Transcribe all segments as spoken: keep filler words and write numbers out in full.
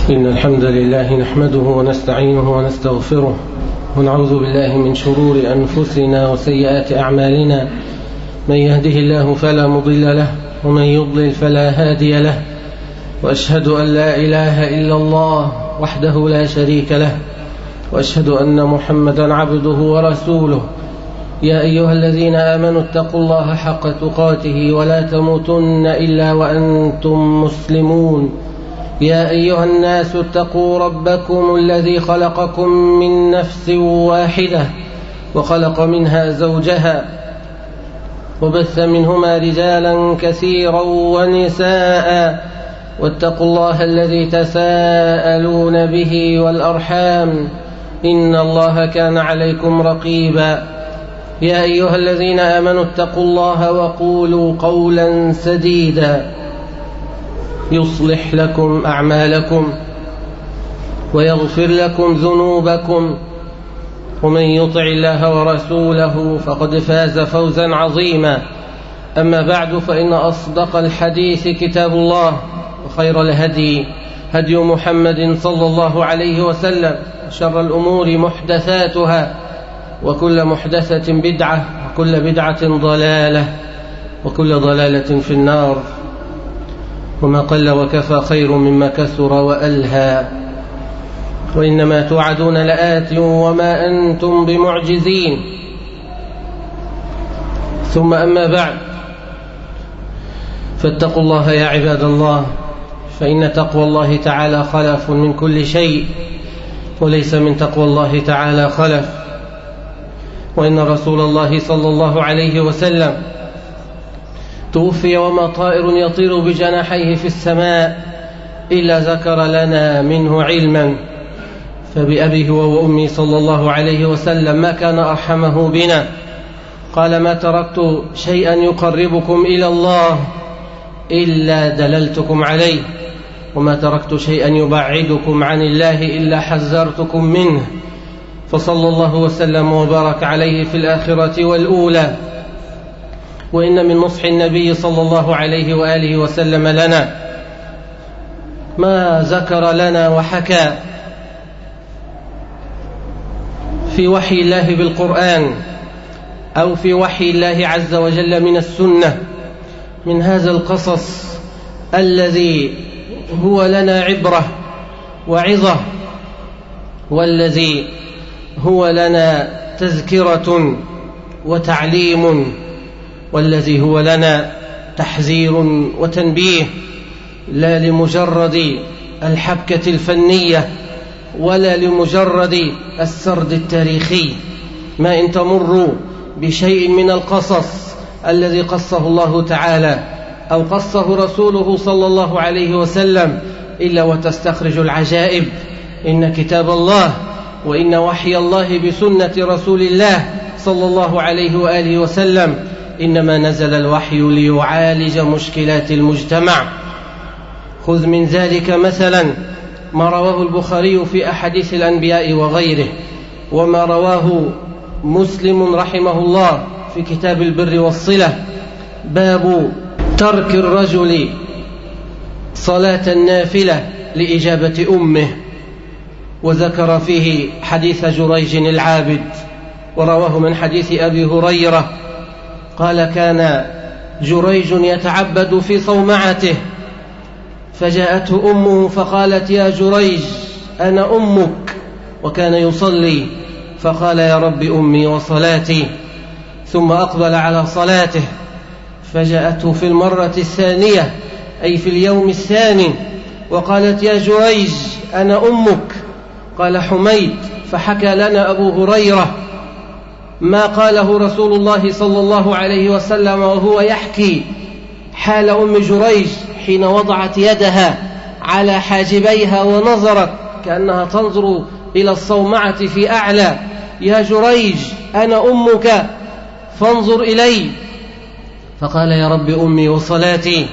إن الحمد لله نحمده ونستعينه ونستغفره ونعوذ بالله من شرور أنفسنا وسيئات أعمالنا. من يهده الله فلا مضل له ومن يضلل فلا هادي له، وأشهد أن لا إله إلا الله وحده لا شريك له، وأشهد أن محمدا عبده ورسوله. يا أيها الذين آمنوا اتقوا الله حق تقاته ولا تموتن إلا وأنتم مسلمون. يا أيها الناس اتقوا ربكم الذي خلقكم من نفس واحدة وخلق منها زوجها وبث منهما رجالا كثيرا ونساء، واتقوا الله الذي تساءلون به والأرحام إن الله كان عليكم رقيبا. يا أيها الذين آمنوا اتقوا الله وقولوا قولا سديدا يصلح لكم أعمالكم ويغفر لكم ذنوبكم، ومن يطع الله ورسوله فقد فاز فوزا عظيما. أما بعد، فإن أصدق الحديث كتاب الله، وخير الهدي هدي محمد صلى الله عليه وسلم، وشر الأمور محدثاتها، وكل محدثة بدعة، وكل بدعة ضلالة، وكل ضلالة في النار. وما قل وكفى خير مما كثر وألهى، وإنما توعدون لآت وما أنتم بمعجزين. ثم أما بعد، فاتقوا الله يا عباد الله، فإن تقوى الله تعالى خلف من كل شيء، وليس من تقوى الله تعالى خلف. وإن رسول الله صلى الله عليه وسلم توفي وما طائر يطير بجناحيه في السماء إلا ذكر لنا منه علما. فبأبيه وأمي صلى الله عليه وسلم ما كان أرحمه بنا. قال: ما تركت شيئا يقربكم إلى الله إلا دللتكم عليه، وما تركت شيئا يبعدكم عن الله إلا حذرتكم منه. فصلى الله وسلم وبارك عليه في الآخرة والأولى. وإن من نصح النبي صلى الله عليه وآله وسلم لنا ما ذكر لنا وحكى في وحي الله بالقرآن، أو في وحي الله عز وجل من السنة، من هذا القصص الذي هو لنا عبرة وعظة، والذي هو لنا تذكرة وتعليم، والذي هو لنا تحذير وتنبيه، لا لمجرد الحبكة الفنية ولا لمجرد السرد التاريخي. ما إن تمروا بشيء من القصص الذي قصه الله تعالى أو قصه رسوله صلى الله عليه وسلم إلا وتستخرج العجائب. إن كتاب الله وإن وحي الله بسنة رسول الله صلى الله عليه وآله وسلم إنما نزل الوحي ليعالج مشكلات المجتمع. خذ من ذلك مثلا ما رواه البخاري في أحاديث الأنبياء وغيره، وما رواه مسلم رحمه الله في كتاب البر والصلة، باب ترك الرجل صلاة النافلة لإجابة أمه، وذكر فيه حديث جريج العابد، ورواه من حديث أبي هريرة قال: كان جريج يتعبد في صومعته، فجاءته أمه فقالت: يا جريج أنا أمك، وكان يصلي، فقال: يا رب أمي وصلاتي، ثم أقبل على صلاته، فجاءته في المرة الثانية أي في اليوم الثاني وقالت: يا جريج أنا أمك. قال حميد: فحكى لنا أبو هريرة ما قاله رسول الله صلى الله عليه وسلم وهو يحكي حال أم جريج حين وضعت يدها على حاجبيها ونظرت كأنها تنظر إلى الصومعة في أعلى: يا جريج أنا أمك فانظر إلي. فقال: يا رب أمي وصلاتي،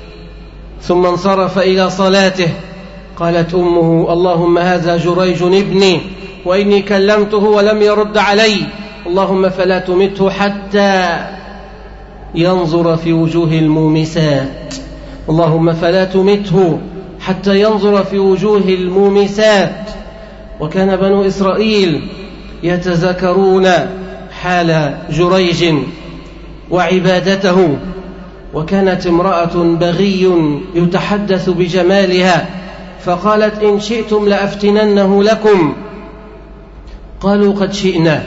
ثم انصرف إلى صلاته. قالت أمه: اللهم هذا جريج ابني، وإني كلمته ولم يرد علي، اللهم فلا تمته حتى ينظر في وجوه المومسات، اللهم فلا تمته حتى ينظر في وجوه المومسات. وكان بنو إسرائيل يتذكرون حال جريج وعبادته، وكانت امرأة بغي يتحدث بجمالها فقالت: إن شئتم لأفتننه لكم. قالوا: قد شئنا.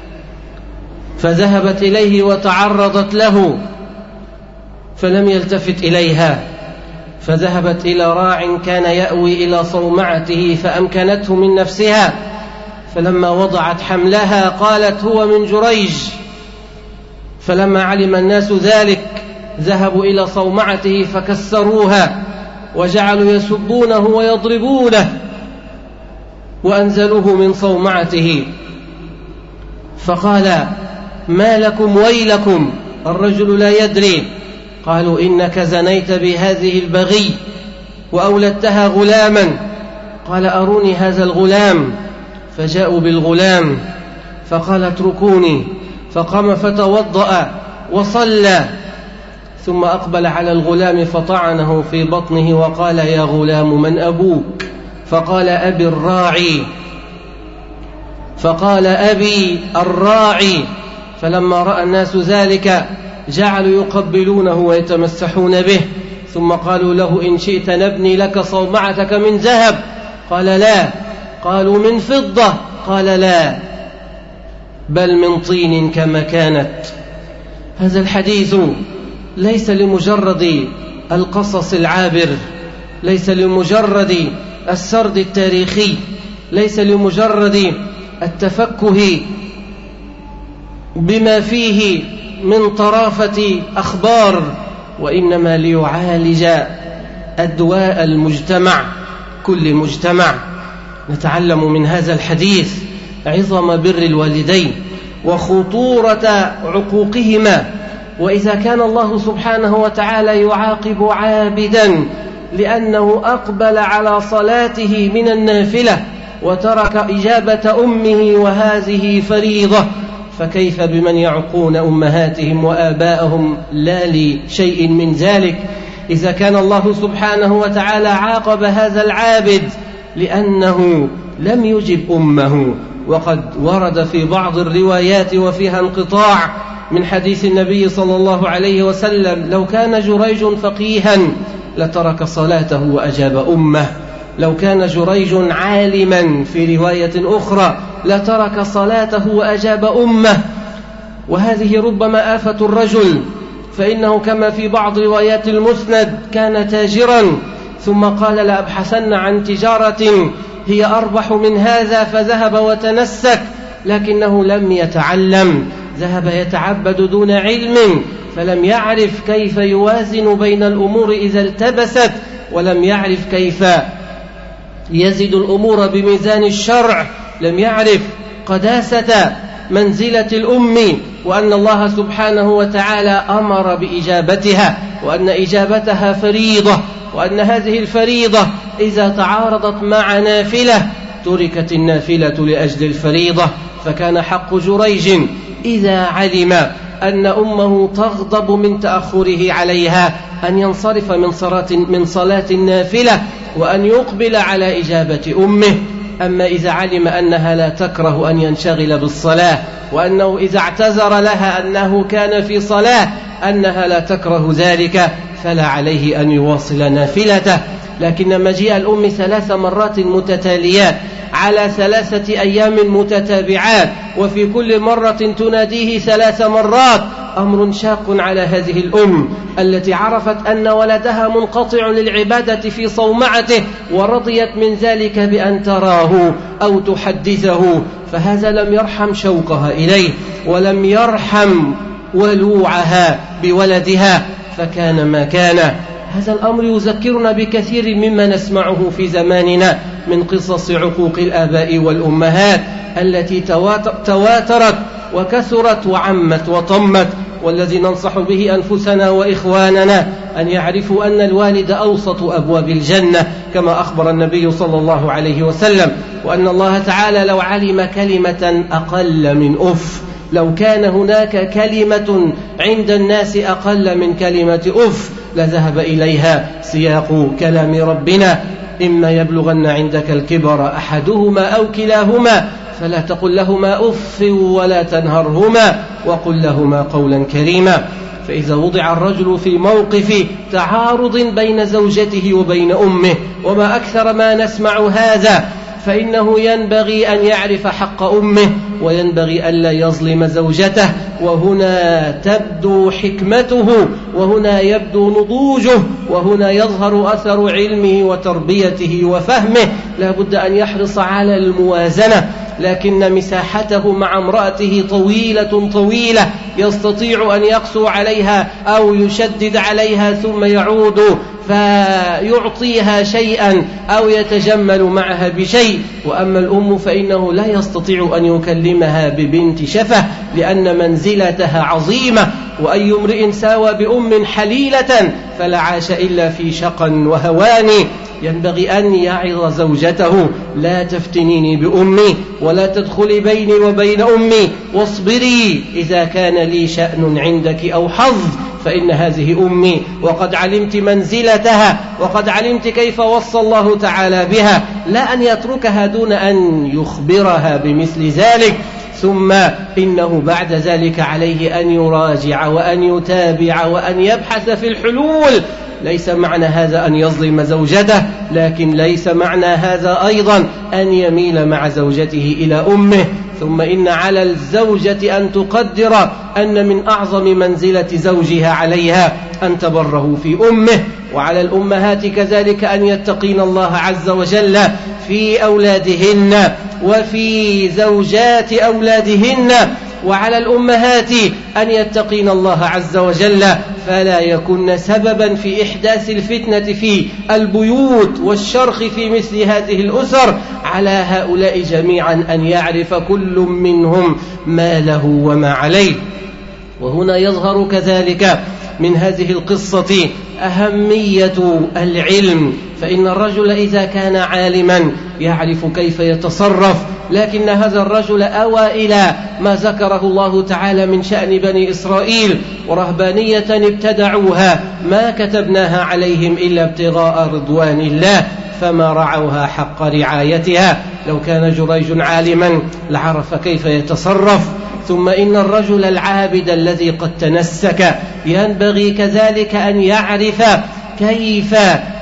فذهبت إليه وتعرضت له فلم يلتفت إليها، فذهبت إلى راع كان يأوي إلى صومعته فأمكنته من نفسها، فلما وضعت حملها قالت: هو من جريج. فلما علم الناس ذلك ذهبوا إلى صومعته فكسروها وجعلوا يسبونه ويضربونه وأنزلوه من صومعته. فقال: ما لكم ويلكم؟ الرجل لا يدري. قالوا: إنك زنيت بهذه البغي وأولدتها غلاما. قال: أروني هذا الغلام. فجاءوا بالغلام فقال: اتركوني. فقام فتوضأ وصلى، ثم أقبل على الغلام فطعنه في بطنه وقال: يا غلام من أبوك؟ فقال: أبي الراعي. فقال: أبي الراعي. فلما رأى الناس ذلك جعلوا يقبلونه ويتمسحون به، ثم قالوا له: إن شئت نبني لك صومعتك من ذهب. قال: لا. قالوا: من فضة. قال: لا، بل من طين كما كانت. هذا الحديث ليس لمجرد القصص العابر، ليس لمجرد السرد التاريخي، ليس لمجرد التفكه بما فيه من طرافة أخبار، وإنما ليعالج أدواء المجتمع، كل مجتمع. نتعلم من هذا الحديث عظم بر الوالدين وخطورة عقوقهما. وإذا كان الله سبحانه وتعالى يعاقب عابدا لأنه أقبل على صلاته من النافلة وترك إجابة أمه وهذه فريضة، فكيف بمن يعقون أمهاتهم وآباءهم لا لشيء من ذلك؟ إذا كان الله سبحانه وتعالى عاقب هذا العابد لأنه لم يجب أمه، وقد ورد في بعض الروايات وفيها انقطاع من حديث النبي صلى الله عليه وسلم: لو كان جريج فقيها لترك صلاته وأجاب أمه. لو كان جريج عالما في رواية أخرى لترك صلاته وأجاب أمه. وهذه ربما آفة الرجل، فإنه كما في بعض روايات المسند كان تاجرا ثم قال: لأبحثن عن تجارة هي أربح من هذا، فذهب وتنسك، لكنه لم يتعلم، ذهب يتعبد دون علم، فلم يعرف كيف يوازن بين الأمور إذا التبست، ولم يعرف كيف يزد الأمور بميزان الشرع، لم يعرف قداسة منزلة الأم، وأن الله سبحانه وتعالى أمر بإجابتها، وأن إجابتها فريضة، وأن هذه الفريضة إذا تعارضت مع نافلة تركت النافلة لأجل الفريضة. فكان حق جريج إذا علم أن أمه تغضب من تأخره عليها أن ينصرف من صلاة, من صلاة النافلة وأن يقبل على إجابة أمه. أما إذا علم أنها لا تكره أن ينشغل بالصلاة، وأنه إذا اعتذر لها أنه كان في صلاة أنها لا تكره ذلك، فلا عليه أن يواصل نافلته. لكن مجيء الأم ثلاث مرات متتاليات على ثلاثة أيام متتابعات، وفي كل مرة تناديه ثلاث مرات، أمر شاق على هذه الأم التي عرفت أن ولدها منقطع للعبادة في صومعته، ورضيت من ذلك بأن تراه أو تحدثه، فهذا لم يرحم شوقها إليه، ولم يرحم ولوعها بولدها، فكان ما كان. هذا الأمر يذكرنا بكثير مما نسمعه في زماننا من قصص عقوق الآباء والأمهات التي تواترت وكثرت وعمت وطمت. والذي ننصح به أنفسنا وإخواننا أن يعرفوا أن الوالد أوسط أبواب الجنة كما أخبر النبي صلى الله عليه وسلم، وأن الله تعالى لو علم كلمة أقل من أف، لو كان هناك كلمة عند الناس أقل من كلمة أف لذهب إليها سياق كلام ربنا: إما يبلغن عندك الكبر أحدهما أو كلاهما فلا تقل لهما أف ولا تنهرهما وقل لهما قولا كريما. فإذا وضع الرجل في موقف تعارض بين زوجته وبين أمه، وما أكثر ما نسمع هذا، فإنه ينبغي أن يعرف حق أمه، وينبغي ألا يظلم زوجته. وهنا تبدو حكمته، وهنا يبدو نضوجه، وهنا يظهر أثر علمه وتربيته وفهمه. لا بد أن يحرص على الموازنة، لكن مساحته مع امرأته طويلة طويلة، يستطيع أن يقسو عليها أو يشدد عليها ثم يعود فيعطيها شيئا أو يتجمل معها بشيء. وأما الأم فإنه لا يستطيع أن يكلمها ببنت شفة، لأن منزلتها عظيمة، وأي امرئ ساوى بأم حليلة فلا عاش إلا في شقا وهوان. ينبغي أن يعظ زوجته: لا تفتنيني بأمي، ولا تدخلي بيني وبين أمي، واصبري إذا كان لي شأن عندك أو حظ، فإن هذه أمي، وقد علمت منزلتها، وقد علمت كيف وصى الله تعالى بها. لا أن يتركها دون أن يخبرها بمثل ذلك. ثم إنه بعد ذلك عليه أن يراجع وأن يتابع وأن يبحث في الحلول. ليس معنى هذا أن يظلم زوجته، لكن ليس معنى هذا أيضا أن يميل مع زوجته إلى أمه. ثم إن على الزوجة أن تقدر أن من أعظم منزلة زوجها عليها أن تبره في أمه، وعلى الأمهات كذلك أن يتقين الله عز وجل في أولادهن وفي زوجات أولادهن، وعلى الأمهات أن يتقين الله عز وجل فلا يكن سببا في إحداث الفتنة في البيوت والشرخ في مثل هذه الأسر. على هؤلاء جميعا أن يعرف كل منهم ما له وما عليه. وهنا يظهر كذلك من هذه القصة أهمية العلم، فإن الرجل إذا كان عالما يعرف كيف يتصرف. لكن هذا الرجل أوى إلى ما ذكره الله تعالى من شأن بني إسرائيل: ورهبانية ابتدعوها ما كتبناها عليهم إلا ابتغاء رضوان الله فما رعوها حق رعايتها. لو كان جريج عالما لعرف كيف يتصرف. ثم إن الرجل العابد الذي قد تنسك ينبغي كذلك أن يعرف كيف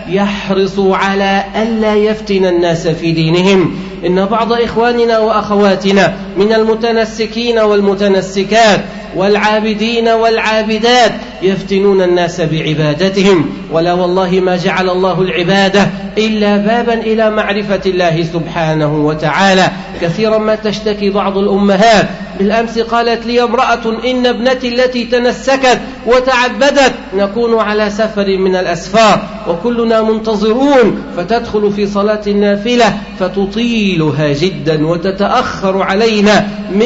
يحرص على ألا يفتن الناس في دينهم. إن بعض إخواننا وأخواتنا من المتنسكين والمتنسكات والعابدين والعابدات يفتنون الناس بعبادتهم، ولا والله ما جعل الله العبادة إلا بابا إلى معرفة الله سبحانه وتعالى. كثيرا ما تشتكي بعض الأمهات. بالأمس قالت لي امرأة: إن ابنتي التي تنسكت وتعبدت نكون على سفر من الأسفار وكلنا منتظرون، فتدخل في صلاة النافلة فتطيلها جدا وتتأخر علينا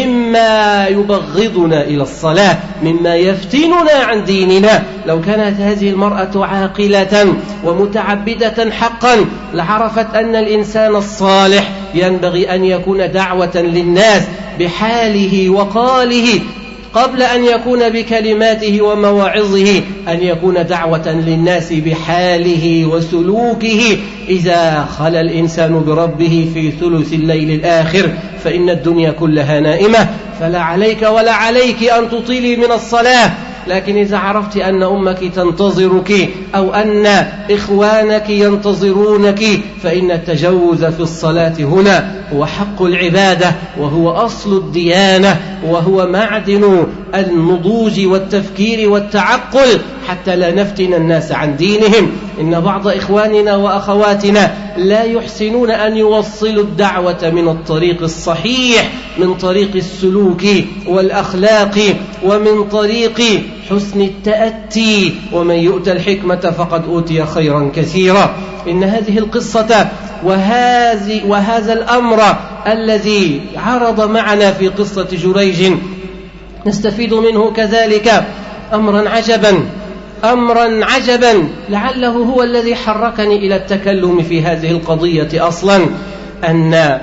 مما يبغضنا إلى الصلاة، مما يفتننا عن ديننا. لو كانت هذه المرأة عاقلة ومتعبدة حقا لعرفت أن الإنسان الصالح ينبغي أن يكون دعوة للناس بحاله وقاله، قبل أن يكون بكلماته ومواعظه، أن يكون دعوة للناس بحاله وسلوكه. إذا خلى الإنسان بربه في ثلث الليل الآخر فإن الدنيا كلها نائمة، فلا عليك ولا عليك أن تطيلي من الصلاة. لكن إذا عرفت أن أمك تنتظرك أو أن إخوانك ينتظرونك فإن التجوز في الصلاة هنا هو حق العبادة، وهو أصل الديانة، وهو معدن النضوج والتفكير والتعقل، حتى لا نفتن الناس عن دينهم. إن بعض إخواننا وأخواتنا لا يحسنون أن يوصلوا الدعوة من الطريق الصحيح، من طريق السلوك والأخلاق، ومن طريق حسن التأتي. ومن يؤت الحكمة فقد أوتي خيرا كثيرا. إن هذه القصة وهذه وهذا الأمر الذي عرض معنا في قصة جريج نستفيد منه كذلك أمرا عجبا أمرا عجبا لعله هو الذي حركني إلى التكلم في هذه القضية أصلا، أن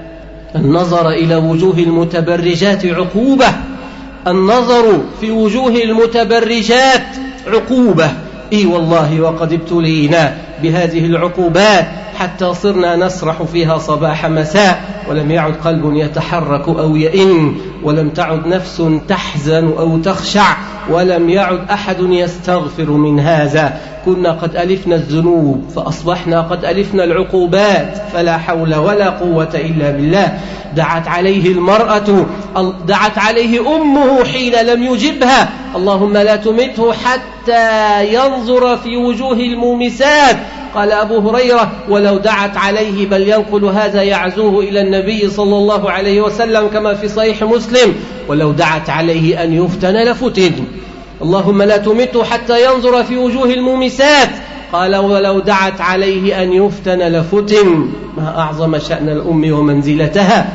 النظر إلى وجوه المتبرجات عقوبة. النظر في وجوه المتبرجات عقوبة، إي والله وقد ابتلينا بهذه العقوبات حتى صرنا نسرح فيها صباح مساء، ولم يعد قلب يتحرك أو يئن، ولم تعد نفس تحزن أو تخشع، ولم يعد أحد يستغفر من هذا. كنا قد ألفنا الذنوب فأصبحنا قد ألفنا العقوبات، فلا حول ولا قوة إلا بالله. دعت عليه المرأة، دعت عليه أمه حين لم يجبها: اللهم لا تمته حتى ينظر في وجوه المومسات. قال أبو هريرة: ولو دعت عليه، بل ينقل هذا يعزوه إلى النبي صلى الله عليه وسلم كما في صحيح مسلم: ولو دعت عليه أن يفتن لفتن. اللهم لا تمته حتى ينظر في وجوه المومسات. قال: ولو دعت عليه أن يفتن لفتن. ما أعظم شأن الأم ومنزلتها.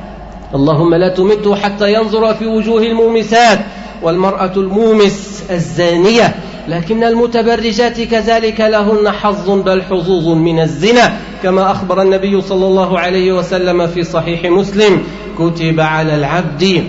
اللهم لا تمته حتى ينظر في وجوه المومسات. والمرأة المومس الزانية، لكن المتبرجات كذلك لهن حظ بل حظوظ من الزنا، كما أخبر النبي صلى الله عليه وسلم في صحيح مسلم: كتب على العبد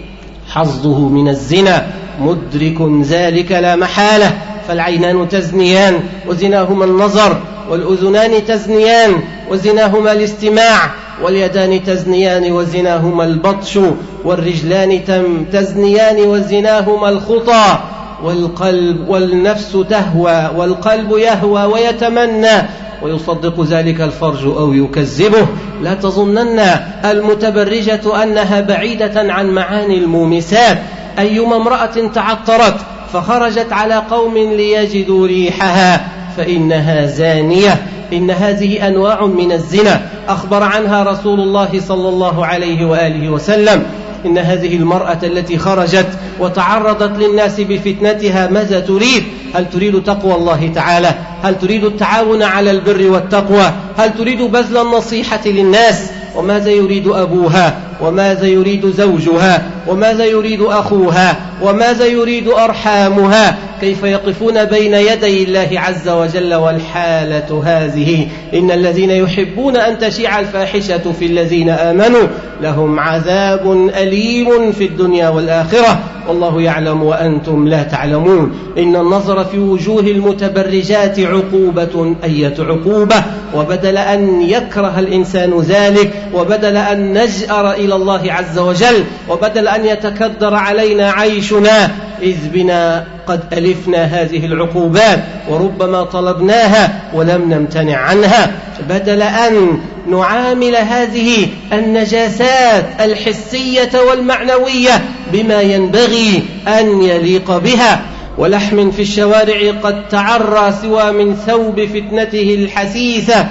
حظه من الزنا مدرك ذلك لا محالة. فالعينان تزنيان وزناهما النظر، والأذنان تزنيان وزناهما الاستماع، واليدان تزنيان وزناهما البطش، والرجلان تزنيان وزناهما الخطى، والقلب والنفس تهوى والقلب يهوى ويتمنى، ويصدق ذلك الفرج أو يكذبه. لا تظنن المتبرجة أنها بعيدة عن معاني المومسات. أيما امرأة تعطرت فخرجت على قوم ليجدوا ريحها فإنها زانية. إن هذه أنواع من الزنا أخبر عنها رسول الله صلى الله عليه وآله وسلم. إن هذه المرأة التي خرجت وتعرضت للناس بفتنتها ماذا تريد؟ هل تريد تقوى الله تعالى؟ هل تريد التعاون على البر والتقوى؟ هل تريد بذل النصيحة للناس؟ وماذا يريد أبوها؟ وماذا يريد زوجها؟ وماذا يريد أخوها؟ وماذا يريد أرحامها؟ كيف يقفون بين يدي الله عز وجل والحالة هذه؟ إن الذين يحبون أن تشيع الفاحشة في الذين آمنوا لهم عذاب أليم في الدنيا والآخرة، والله يعلم وأنتم لا تعلمون. إن النظر في وجوه المتبرجات عقوبة أية عقوبة، وبدل أن يكره الإنسان ذلك، وبدل أن نجأر إلى الله عز وجل، وبدل أن يتكدر علينا عيشنا، إذ بنا قد ألفنا هذه العقوبات وربما طلبناها ولم نمتنع عنها. بدل أن نعامل هذه النجاسات الحسية والمعنوية بما ينبغي أن يليق بها، ولحم في الشوارع قد تعرى سوى من ثوب فتنته الحثيثة.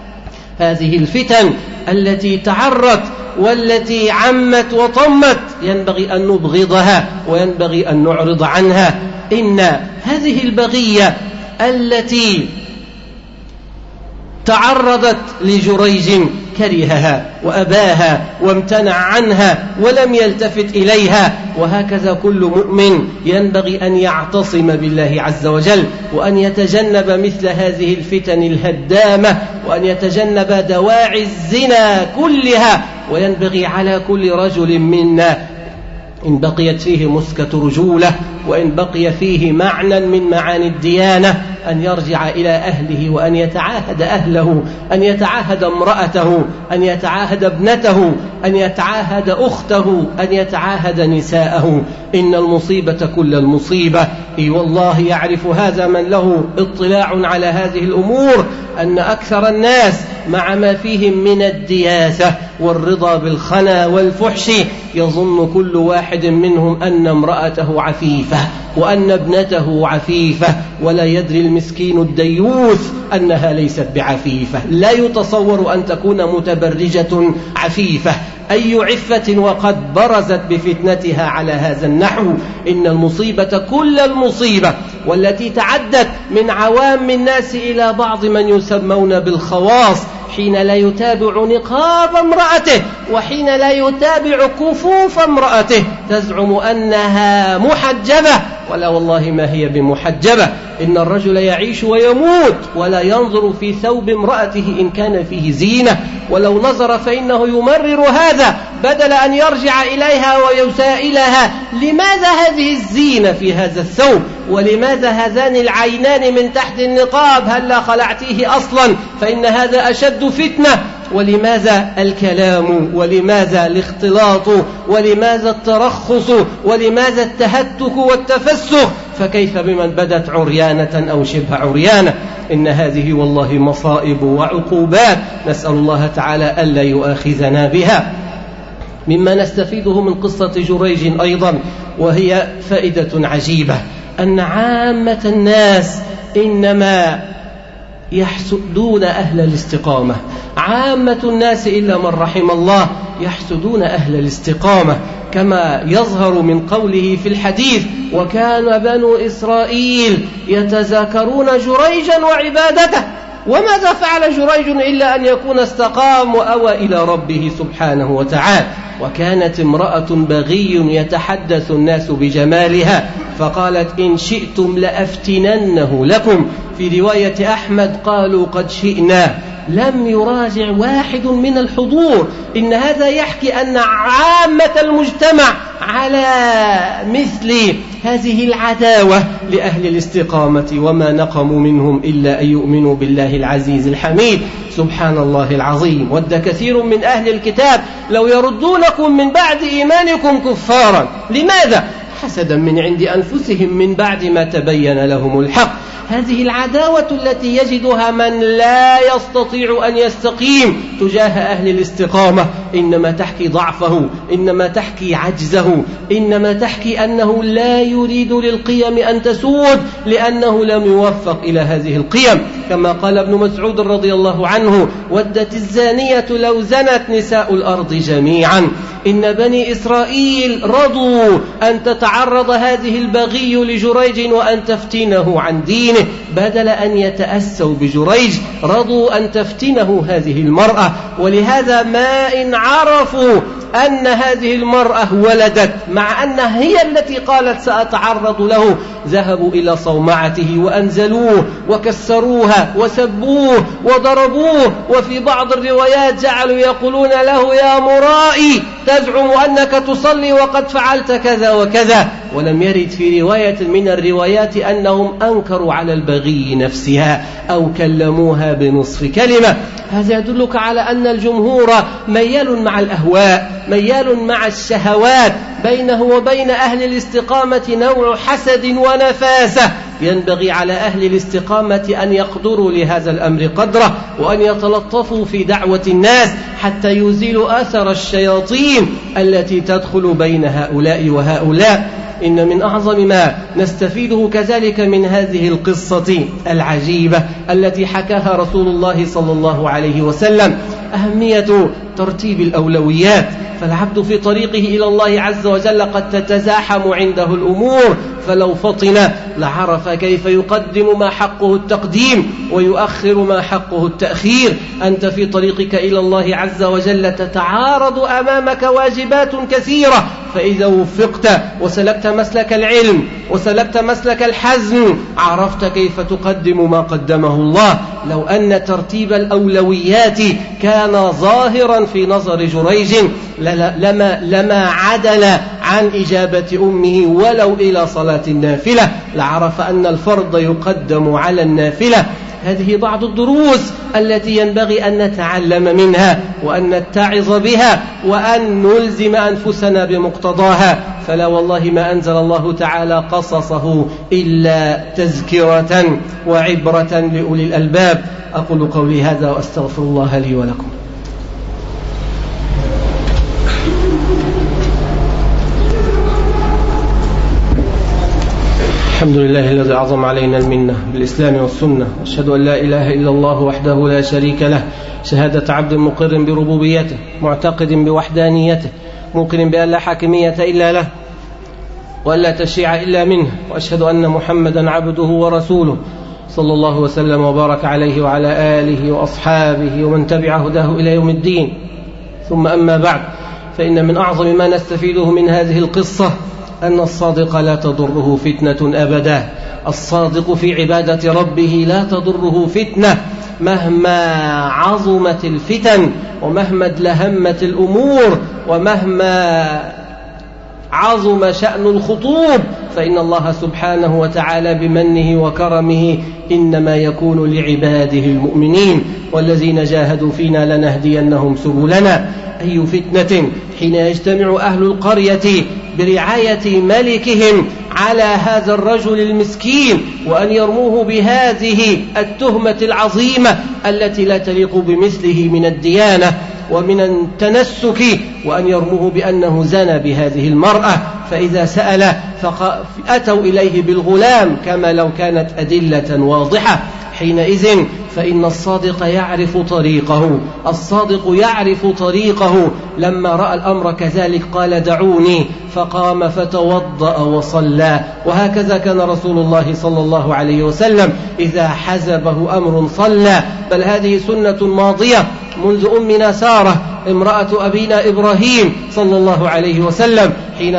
هذه الفتن التي تعرت والتي عمت وطمت ينبغي أن نبغضها وينبغي أن نعرض عنها. إن هذه البغية التي تعرضت لجريج كرهها وأباها وامتنع عنها ولم يلتفت إليها، وهكذا كل مؤمن ينبغي أن يعتصم بالله عز وجل، وأن يتجنب مثل هذه الفتن الهدامة، وأن يتجنب دواعي الزنا كلها. وينبغي على كل رجل منا إن بقيت فيه مسكة رجولة، وإن بقي فيه معنى من معاني الديانة، أن يرجع إلى أهله وأن يتعاهد أهله، أن يتعاهد امرأته، أن يتعاهد ابنته، أن يتعاهد أخته، أن يتعاهد نساءه. إن المصيبة كل المصيبة. إي والله يعرف هذا من له اطلاع على هذه الأمور، أن أكثر الناس مع ما فيهم من الدياثة والرضا بالخنا والفحش يظن كل واحد منهم أن امرأته عفيفة وأن ابنته عفيفة، ولا يدري المسكين الديوث أنها ليست بعفيفة. لا يتصور أن تكون متبرجة عفيفة. أي عفة وقد برزت بفتنتها على هذا النحو. إن المصيبة كل المصيبة، والتي تعدت من عوام الناس إلى بعض من يسمون بالخواص، حين لا يتابع نقاب امرأته وحين لا يتابع كفوف امرأته، تزعم أنها محجبة، ولا والله ما هي بمحجبة. إن الرجل يعيش ويموت ولا ينظر في ثوب امرأته إن كان فيه زينة، ولو نظر فإنه يمرر هذا، بدل أن يرجع إليها ويسائلها لماذا هذه الزينة في هذا الثوب، ولماذا هذان العينان من تحت النقاب؟ هلا خلعتيه أصلا فإن هذا أشد فتنة. ولماذا الكلام؟ ولماذا الاختلاط؟ ولماذا الترخص؟ ولماذا التهتك والتفسخ؟ فكيف بمن بدت عريانة أو شبه عريانة؟ إن هذه والله مصائب وعقوبات، نسأل الله تعالى ألا يؤاخذنا بها. مما نستفيده من قصة جريج أيضا وهي فائدة عجيبة، أن عامة الناس إنما يحسدون أهل الاستقامة. عامة الناس إلا من رحم الله يحسدون أهل الاستقامة، كما يظهر من قوله في الحديث: وكان بنو إسرائيل يتذاكرون جريجا وعبادته. وماذا فعل جريج إلا أن يكون استقام وأوى إلى ربه سبحانه وتعالى. وكانت امرأة بغي يتحدث الناس بجمالها فقالت: إن شئتم لأفتننه لكم. في رواية أحمد قالوا: قد شئنا. لم يراجع واحد من الحضور. إن هذا يحكي أن عامة المجتمع على مثل هذه العداوة لأهل الاستقامة، وما نقموا منهم إلا أن يؤمنوا بالله العزيز الحميد. سبحان الله العظيم. ود كثير من أهل الكتاب لو يردونكم من بعد إيمانكم كفارا. لماذا؟ حسدا من عند أنفسهم من بعد ما تبين لهم الحق. هذه العداوة التي يجدها من لا يستطيع أن يستقيم تجاه أهل الاستقامة إنما تحكي ضعفه، إنما تحكي عجزه، إنما تحكي أنه لا يريد للقيم أن تسود لأنه لم يوفق إلى هذه القيم. كما قال ابن مسعود رضي الله عنه: ودت الزانية لو زنت نساء الأرض جميعا. إن بني إسرائيل رضوا أن تتعرض هذه البغي لجريج وأن تفتنه عن دينه، بدل أن يتأسوا بجريج رضوا أن تفتنه هذه المرأة. ولهذا ما إن عرفوا أن هذه المرأة ولدت مع أنها هي التي قالت سأتعرض له، ذهبوا إلى صومعته وأنزلوه وكسروها وسبوه وضربوه. وفي بعض الروايات جعلوا يقولون له: يا مرائي تزعم أنك تصلي وقد فعلت كذا وكذا. ولم يرد في رواية من الروايات أنهم أنكروا على البغي نفسها أو كلموها بنصف كلمة. هذا يدلك على أن الجمهور ميال مع الأهواء، ميال مع الشهوات. بينه وبين أهل الاستقامة نوع حسد ونفاسة. ينبغي على أهل الاستقامة أن يقدروا لهذا الأمر قدره، وأن يتلطفوا في دعوة الناس حتى يزيلوا أثر الشياطين التي تدخل بين هؤلاء وهؤلاء. إن من أعظم ما نستفيده كذلك من هذه القصة العجيبة التي حكاها رسول الله صلى الله عليه وسلم أهمية ترتيب الأولويات. فالعبد في طريقه إلى الله عز وجل قد تتزاحم عنده الأمور، فلو فطن لعرف كيف يقدم ما حقه التقديم ويؤخر ما حقه التأخير. أنت في طريقك إلى الله عز وجل تتعارض أمامك واجبات كثيرة، فإذا وفقت وسلكت مسلك العلم وسلكت مسلك الحزم عرفت كيف تقدم ما قدمه الله. لو أن ترتيب الأولويات كان ظاهرا في نظر جريج لما, لما عدل عن إجابة أمه ولو إلى صلاة النافلة، لعرف أن الفرض يقدم على النافلة. هذه بعض الدروس التي ينبغي أن نتعلم منها وأن نتعظ بها وأن نلزم أنفسنا بمقتضاها. فلا والله ما أنزل الله تعالى قصصه إلا تذكرة وعبرة لأولي الألباب. أقول قولي هذا وأستغفر الله لي ولكم. الحمد لله الذي أعظم علينا المنة بالإسلام والسنة، وأشهد أن لا إله إلا الله وحده لا شريك له، شهادة عبد مقر بربوبيته معتقد بوحدانيته موقن بأن لا حاكمية إلا له وأن لا تشريع إلا منه، وأشهد أن محمدا عبده ورسوله صلى الله وسلم وبارك عليه وعلى آله وأصحابه ومن تبع هداه إلى يوم الدين. ثم أما بعد، فإن من أعظم ما نستفيده من هذه القصة أن الصادق لا تضره فتنة أبدا. الصادق في عبادة ربه لا تضره فتنة مهما عظمت الفتن ومهما ادلهمت الأمور ومهما عظم شأن الخطوب، فإن الله سبحانه وتعالى بمنه وكرمه إنما يكون لعباده المؤمنين، والذين جاهدوا فينا لنهدينهم سبلنا. أي فتنة حين يجتمع أهل القرية برعاية ملكهم على هذا الرجل المسكين وأن يرموه بهذه التهمة العظيمة التي لا تليق بمثله من الديانة ومن التنسك، وأن يرموه بأنه زنى بهذه المرأة. فإذا سأل فأتوا إليه بالغلام كما لو كانت أدلة واضحة. حينئذ فإن الصادق يعرف طريقه، الصادق يعرف طريقه. لما رأى الأمر كذلك قال دعوني، فقام فتوضأ وصلى. وهكذا كان رسول الله صلى الله عليه وسلم إذا حزبه أمر صلى. بل هذه سنة ماضية منذ أمنا سارة امرأة أبينا إبراهيم صلى الله عليه وسلم، حين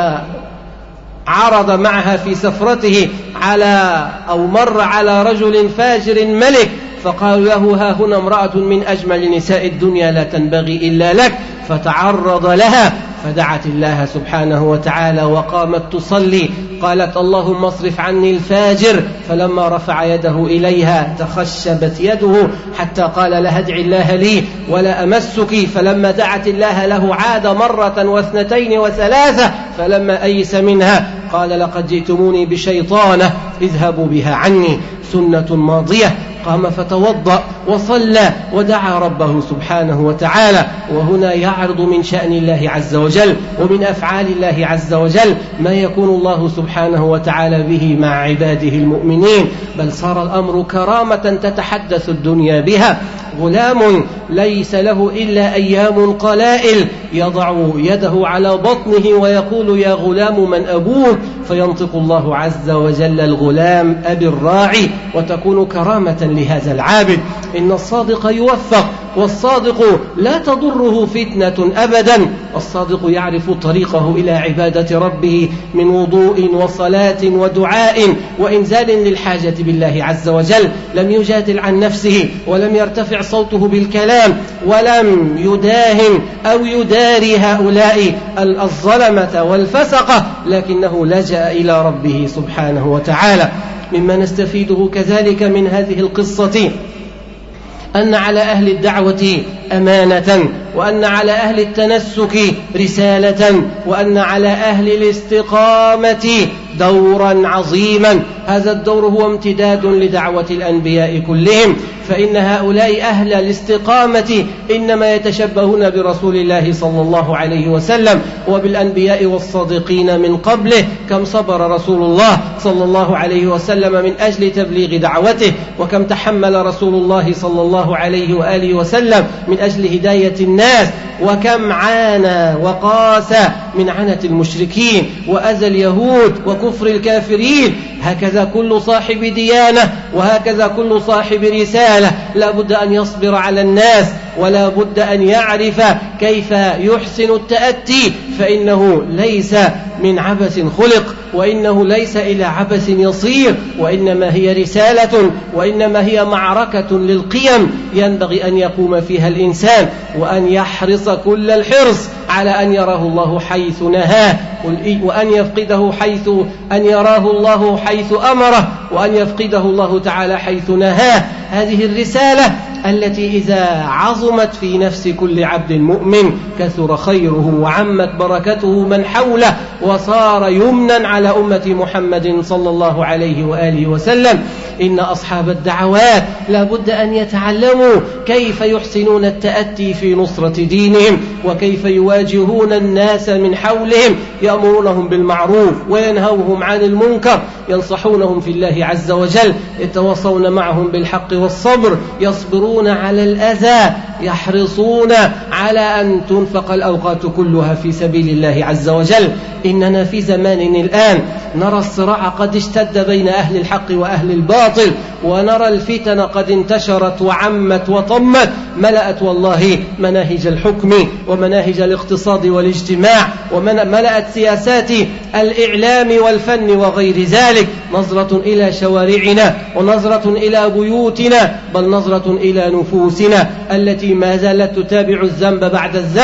عرض معها في سفرته على أو مر على رجل فاجر ملك، فقالوا له ها هنا امرأة من أجمل نساء الدنيا لا تنبغي إلا لك، فتعرض لها فدعت الله سبحانه وتعالى وقامت تصلي. قالت اللهم اصرف عني الفاجر، فلما رفع يده إليها تخشبت يده حتى قال لها ادعي الله لي ولا أمسك. فلما دعت الله له عاد مرة واثنتين وثلاثة، فلما أيس منها قال لقد جئتموني بشيطانة اذهبوا بها عني. سنة ماضية. قام فتوضأ وصلى ودعا ربه سبحانه وتعالى. وهنا يعرض من شأن الله عز وجل ومن أفعال الله عز وجل ما يكون الله سبحانه وتعالى به مع عباده المؤمنين. بل صار الأمر كرامة تتحدث الدنيا بها. غلام ليس له إلا أيام قلائل يضع يده على بطنه ويقول يا غلام من أبوك، فينطق الله عز وجل الغلام أبي الراعي، وتكون كرامة لهذا العابد. إن الصادق يوفق، والصادق لا تضره فتنة أبدا. الصادق يعرف طريقه إلى عبادة ربه من وضوء وصلاة ودعاء وإنزال للحاجة بالله عز وجل. لم يجادل عن نفسه ولم يرتفع صوته بالكلام ولم يداهن أو يداري هؤلاء الظلمة والفسقة، لكنه لجأ إلى ربه سبحانه وتعالى. مما نستفيده كذلك من هذه القصة أن على أهل الدعوة أمانة، وأن على أهل التنسك رسالة، وأن على أهل الاستقامة دورا عظيما. هذا الدور هو امتداد لدعوة الأنبياء كلهم، فإن هؤلاء أهل الاستقامة إنما يتشبهون برسول الله صلى الله عليه وسلم وبالأنبياء والصادقين من قبله. كم صبر رسول الله صلى الله عليه وسلم من أجل تبليغ دعوته، وكم تحمل رسول الله صلى الله عليه وآله وسلم من أجل هداية الناس، وكم عانى وقاس من عنة المشركين وأذى اليهود وكفر الكافرين. هكذا كل صاحب ديانة وهكذا كل صاحب رسالة لا بد أن يصبر على الناس، ولا بد أن يعرف كيف يحسن التأتي، فإنه ليس من عبث خلق، وإنه ليس إلى عبث يصير، وإنما هي رسالة، وإنما هي معركة للقيم ينبغي أن يقوم فيها الإنسان، وأن يحرص كل الحرص على أن يراه الله حيث نهاه، وأن يفقده حيث أن يراه الله حيث أمره، وأن يفقده الله تعالى حيث نهاه. هذه الرسالة التي إذا عظمت في نفس كل عبد مؤمن كثر خيره وعمت بركته من حوله، وصار يمنا على أمة محمد صلى الله عليه وآله وسلم. إن أصحاب الدعوات لا بد أن يتعلموا كيف يحسنون التأتي في نصرة دينهم، وكيف يواجهون الناس من حولهم، يأمرونهم بالمعروف وينهوهم عن المنكر، ينصحونهم في الله عز وجل، يتواصون معهم بالحق والصبر، يصبرون على الأذى، يحرصون على أن تنفق الأوقات كلها في سبيل الله عز وجل. إننا في زمان الآن نرى الصراع قد اشتد بين أهل الحق وأهل الباطل، ونرى الفتن قد انتشرت وعمت وطمت، ملأت والله مناهج الحكم ومناهج الاقتصاد والاجتماع، وملأت سياسات الإعلام والفن وغير ذلك. نظرة إلى شوارعنا، ونظرة إلى بيوتنا، بل نظرة إلى نفوسنا التي ما زالت تتابع الذنب بعد الذنب.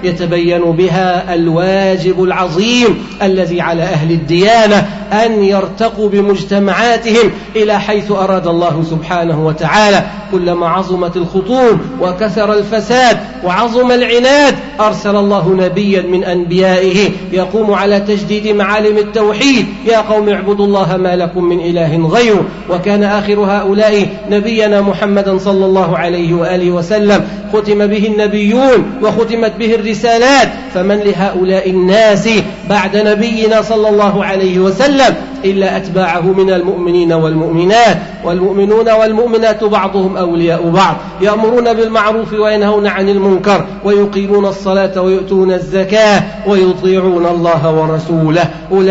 يتبين بها الواجب العظيم الذي على أهل الديانة أن يرتقوا بمجتمعاتهم إلى حيث أراد الله سبحانه وتعالى. كلما عظمت الخطوب وكثر الفساد وعظم العناد أرسل الله نبيا من أنبيائه يقوم على تجديد معالم التوحيد: يا قوم اعبدوا الله ما لكم من إله غيره. وكان آخر هؤلاء نبينا محمدا صلى الله عليه وآله وسلم، ختم به النبيون وختمت به الرسالات، فمن لهؤلاء الناس بعد نبينا صلى الله عليه وسلم إلا أتباعه من المؤمنين والمؤمنات، والمؤمنون والمؤمنات بعضهم أولياء بعض، يأمرون بالمعروف وينهون عن المنكر ويقيمون الصلاة ويؤتون الزكاة ويطيعون الله ورسوله،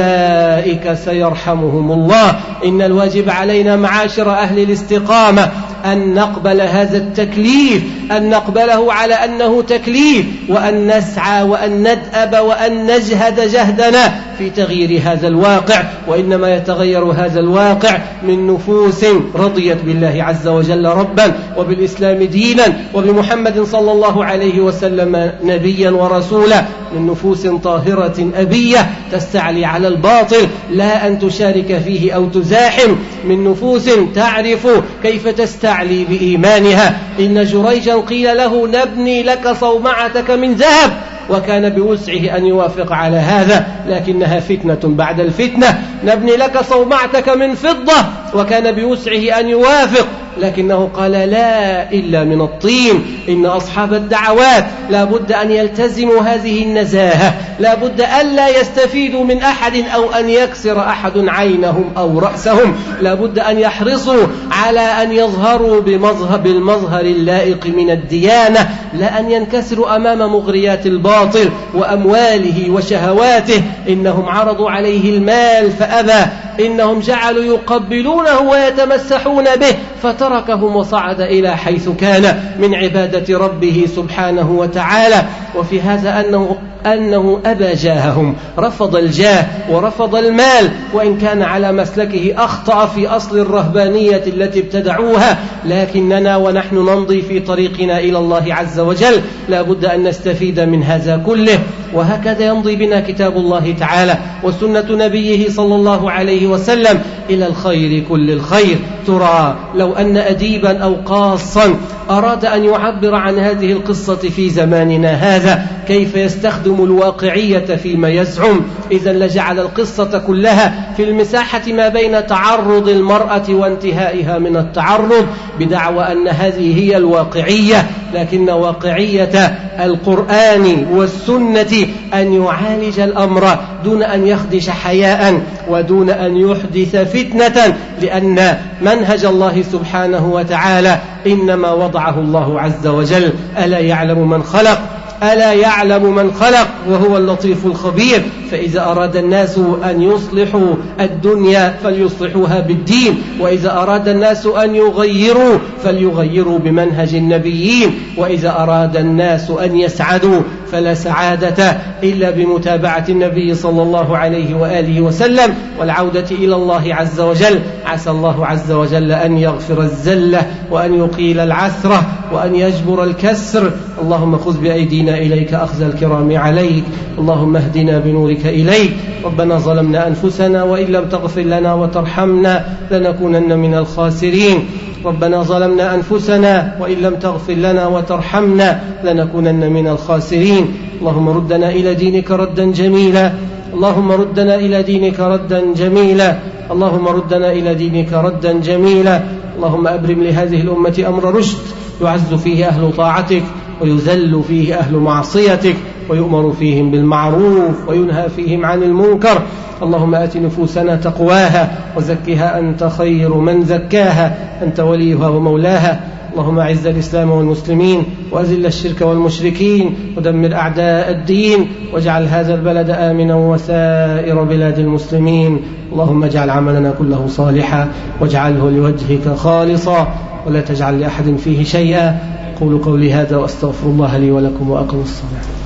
أولئك سيرحمهم الله. إن الواجب علينا معاشر أهل الاستقامة أن نقبل هذا التكليف، أن نقبله على أنه تكليف، وأن نسعى وأن ندأب وأن نجهد جهدنا في تغيير هذا الواقع. وإنما يتغير هذا الواقع من نفوس رضيت بالله عز وجل ربا وبالإسلام دينا وبمحمد صلى الله عليه وسلم نبيا ورسولا، من نفوس طاهرة أبية تستعلي على الباطل لا أن تشارك فيه أو تزاحم، من نفوس تعرف كيف تستعلي بإيمانها. إن جريجا قيل له: نبني لك صومعتك من ذهب، وكان بوسعه أن يوافق على هذا، لكنها فتنة بعد الفتنة. نبني لك صومعتك من فضة، وكان بوسعه أن يوافق، لكنه قال: لا إلا من الطين. إن أصحاب الدعوات لا بد أن يلتزموا هذه النزاهة، لا بد أن لا يستفيدوا من أحد أو أن يكسر أحد عينهم أو رأسهم، لا بد أن يحرصوا على أن يظهروا بمظهر بالمظهر اللائق من الديانة، لا أن ينكسروا أمام مغريات الباطل وأمواله وشهواته. إنهم عرضوا عليه المال فأبى، إنهم جعلوا يقبلونه ويتمسحون به فتركهم وصعد إلى حيث كان من عبادة ربه سبحانه وتعالى. وفي هذا أنه أنه أبى جاههم، رفض الجاه ورفض المال، وإن كان على مسلكه أخطأ في أصل الرهبانية التي ابتدعوها، لكننا ونحن نمضي في طريقنا إلى الله عز وجل لا بد أن نستفيد من هذا كله. وهكذا يمضي بنا كتاب الله تعالى وسنة نبيه صلى الله عليه وسلم إلى الخير كل الخير. ترى لو أن أديبا أو قاصا أراد أن يعبر عن هذه القصة في زماننا هذا كيف يستخدم الواقعية فيما يزعم، إذن لجعل القصة كلها في المساحة ما بين تعرض المرأة وانتهائها من التعرض، بدعوى أن هذه هي الواقعية. لكن واقعية القرآن والسنة أن يعالج الأمر دون أن يخدش حياء ودون أن يحدث فتنة، لأن منهج الله سبحانه وتعالى إنما وضعه الله عز وجل. ألا يعلم من خلق ألا يعلم من خلق وهو اللطيف الخبير. فإذا أراد الناس أن يصلحوا الدنيا فليصلحوها بالدين، وإذا أراد الناس أن يغيروا فليغيروا بمنهج النبيين، وإذا أراد الناس أن يسعدوا فلا سعادة إلا بمتابعة النبي صلى الله عليه وآله وسلم والعودة إلى الله عز وجل. عسى الله عز وجل أن يغفر الزلة وأن يقيل العثرة وأن يجبر الكسر. اللهم خذ بأيدينا إليك أخذ الكرام عليك، اللهم اهدنا بنورك إليك. ربنا ظلمنا أنفسنا وإن لم تغفر لنا وترحمنا لنكونن من الخاسرين. ربنا ظلمنا أنفسنا وإن لم تغفر لنا وترحمنا لنكونن من الخاسرين. اللهم ردنا إلى دينك ردا جميلا، اللهم ردنا إلى دينك ردا جميلا، اللهم ردنا إلى دينك ردا جميلا. اللهم أبرم لهذه الأمة أمر رشد يعز فيه أهل طاعتك ويذل فيه أهل معصيتك، ويؤمر فيهم بالمعروف وينهى فيهم عن المنكر. اللهم آت نفوسنا تقواها وزكها أنت خير من زكاها، أنت وليها ومولاها. اللهم أعز الإسلام والمسلمين وأذل الشرك والمشركين ودمر أعداء الدين، واجعل هذا البلد آمنا وسائر بلاد المسلمين. اللهم اجعل عملنا كله صالحا واجعله لوجهك خالصا ولا تجعل لأحد فيه شيئا. قولوا قولي هذا وأستغفر الله لي ولكم وأقم الصلاة.